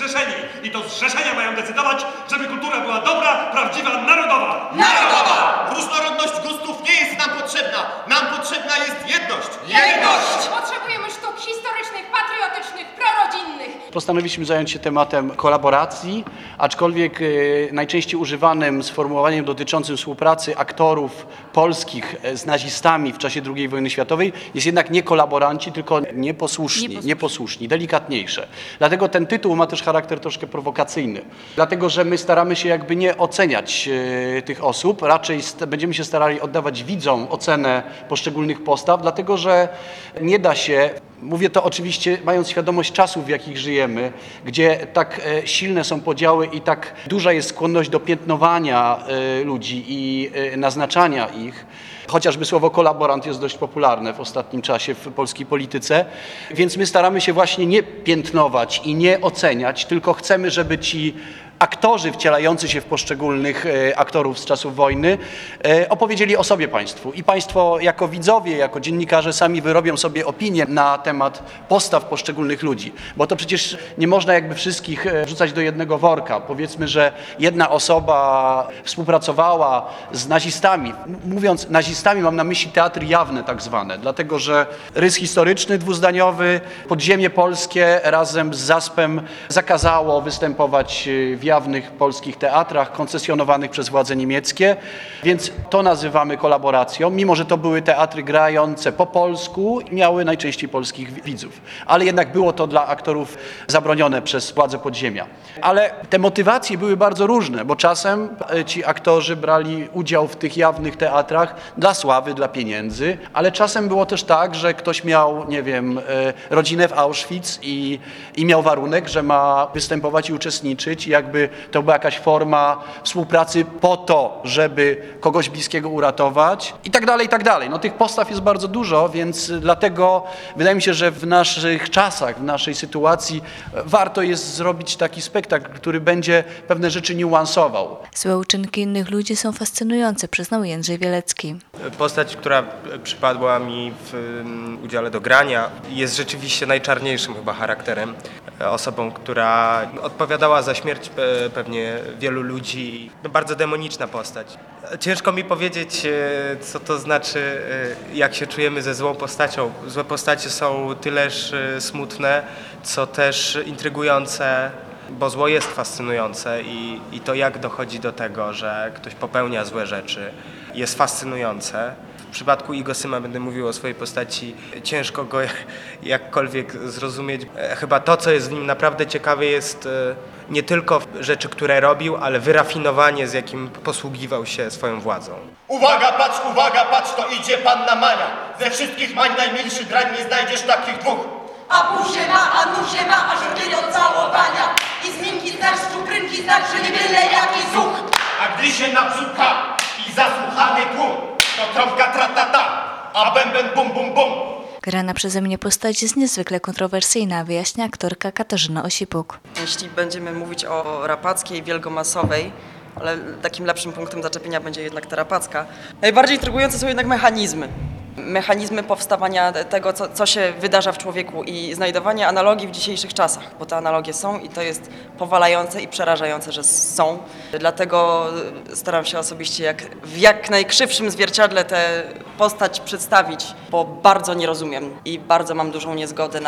zrzeszeni. I to zrzeszenia mają decydować, żeby kultura była dobra, prawdziwa, narodowa. Narodowa! Różnorodność gustów nie jest nam potrzebna. Nam potrzebna jest jedność. Jedność! Potrzebujemy sztuk historycznych, patriotycznych, prorodzinnych. Postanowiliśmy zająć się tematem kolaboracji, aczkolwiek najczęściej używanym sformułowaniem dotyczącym współpracy aktorów polskich z nazistami w czasie II wojny światowej jest jednak nie kolaboranci, tylko nieposłuszni, delikatniejsze. Dlatego ten tytuł ma też charakter troszkę prowokacyjny. Dlatego, że my staramy się jakby nie oceniać tych osób, raczej będziemy się starali oddawać widzom ocenę poszczególnych postaw, dlatego, że nie da się. Mówię to oczywiście mając świadomość czasów, w jakich żyjemy, gdzie tak silne są podziały i tak duża jest skłonność do piętnowania ludzi i naznaczania ich. Chociażby słowo kolaborant jest dość popularne w ostatnim czasie w polskiej polityce, więc my staramy się właśnie nie piętnować i nie oceniać, tylko chcemy, żeby ci aktorzy wcielający się w poszczególnych aktorów z czasów wojny opowiedzieli o sobie państwu. I państwo jako widzowie, jako dziennikarze sami wyrobią sobie opinię na temat postaw poszczególnych ludzi. Bo to przecież nie można jakby wszystkich wrzucać do jednego worka. Powiedzmy, że jedna osoba współpracowała z nazistami. Mówiąc nazistami, mam na myśli teatry jawne tak zwane, dlatego że rys historyczny dwuzdaniowy, podziemie polskie razem z ZASP-em zakazało występować w jawnych polskich teatrach koncesjonowanych przez władze niemieckie, więc to nazywamy kolaboracją, mimo że to były teatry grające po polsku i miały najczęściej polskich widzów. Ale jednak było to dla aktorów zabronione przez władze podziemia. Ale te motywacje były bardzo różne, bo czasem ci aktorzy brali udział w tych jawnych teatrach dla sławy, dla pieniędzy, ale czasem było też tak, że ktoś miał, nie wiem, rodzinę w Auschwitz i miał warunek, że ma występować i uczestniczyć i jakby to była jakaś forma współpracy po to, żeby kogoś bliskiego uratować i tak dalej, i tak dalej. No tych postaw jest bardzo dużo, więc dlatego wydaje mi się, że w naszych czasach, w naszej sytuacji warto jest zrobić taki spektakl, który będzie pewne rzeczy niuansował. Złe uczynki innych ludzi są fascynujące, przyznał Jędrzej Wielecki. Postać, która przypadła mi w udziale do grania, jest rzeczywiście najczarniejszym chyba charakterem. Osobą, która odpowiadała za śmierć pewnie wielu ludzi. No, bardzo demoniczna postać. Ciężko mi powiedzieć, co to znaczy, jak się czujemy ze złą postacią. Złe postacie są tyleż smutne, co też intrygujące, bo zło jest fascynujące i to, jak dochodzi do tego, że ktoś popełnia złe rzeczy, jest fascynujące. W przypadku Igo Syma będę mówił o swojej postaci. Ciężko go jakkolwiek zrozumieć. Chyba to, co jest w nim naprawdę ciekawe, jest nie tylko rzeczy, które robił, ale wyrafinowanie, z jakim posługiwał się swoją władzą. Uwaga, patrz, to idzie panna Mania. Ze wszystkich mań najmilszy drań nie znajdziesz takich dwóch. A buzie ma, a nusie ma, aż rdy do całowania. I zminki znasz, czuprynki znasz, że nie byle jaki zuch. A gdy się naprzód pcha i zasłuchany tłum, to trąbka tratata, a bęben bum bum bum. Grana przeze mnie postać jest niezwykle kontrowersyjna, wyjaśnia aktorka Katarzyna Osipuk. Jeśli będziemy mówić o rapackiej, wielgomasowej, ale takim lepszym punktem zaczepienia będzie jednak ta rapacka, najbardziej intrygujące są jednak mechanizmy. Mechanizmy powstawania tego, co się wydarza w człowieku i znajdowanie analogii w dzisiejszych czasach, bo te analogie są i to jest powalające i przerażające, że są. Dlatego staram się osobiście w jak najkrzywszym zwierciadle tę postać przedstawić, bo bardzo nie rozumiem i bardzo mam dużą niezgodę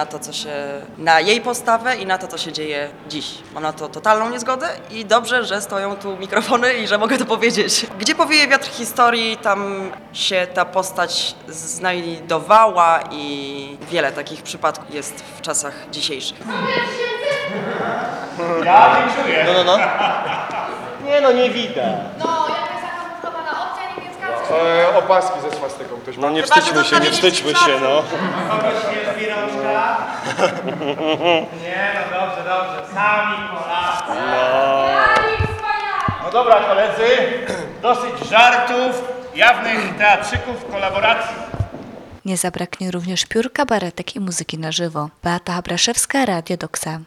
na jej postawę i na to, co się dzieje dziś. Mam na to totalną niezgodę i dobrze, że stoją tu mikrofony i że mogę to powiedzieć. Gdzie powieje wiatr historii, tam się ta postać znajdowała i wiele takich przypadków jest w czasach dzisiejszych. Ja dziękuję. No. Nie widać. No, jakaś zakamuflowana opcja niemiecka. Opaski ze swastyką ktoś ma. No nie wstydźmy się, no. Kogoś jest rączka? Nie, no dobrze. Sami Polacy. No dobra, koledzy. Dosyć żartów, jawnych teatrzyków, kolaboracji. Nie zabraknie również piór, kabaretek i muzyki na żywo. Beata Habraszewska, Radio Doksa.